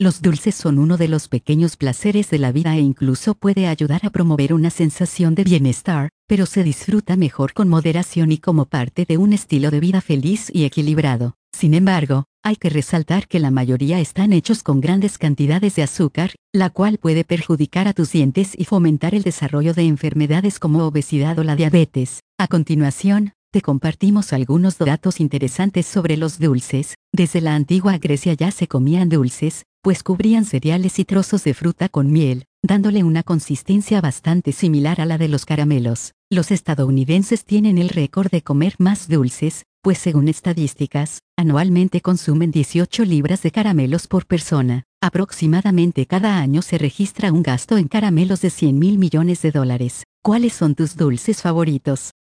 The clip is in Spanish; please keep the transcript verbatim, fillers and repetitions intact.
Los dulces son uno de los pequeños placeres de la vida e incluso puede ayudar a promover una sensación de bienestar, pero se disfruta mejor con moderación y como parte de un estilo de vida feliz y equilibrado. Sin embargo, hay que resaltar que la mayoría están hechos con grandes cantidades de azúcar, la cual puede perjudicar a tus dientes y fomentar el desarrollo de enfermedades como obesidad o la diabetes. A continuación, te compartimos algunos datos interesantes sobre los dulces. Desde la antigua Grecia ya se comían dulces, pues cubrían cereales y trozos de fruta con miel, dándole una consistencia bastante similar a la de los caramelos. Los estadounidenses tienen el récord de comer más dulces, pues según estadísticas, anualmente consumen dieciocho libras de caramelos por persona. Aproximadamente cada año se registra un gasto en caramelos de cien mil millones de dólares. ¿Cuáles son tus dulces favoritos?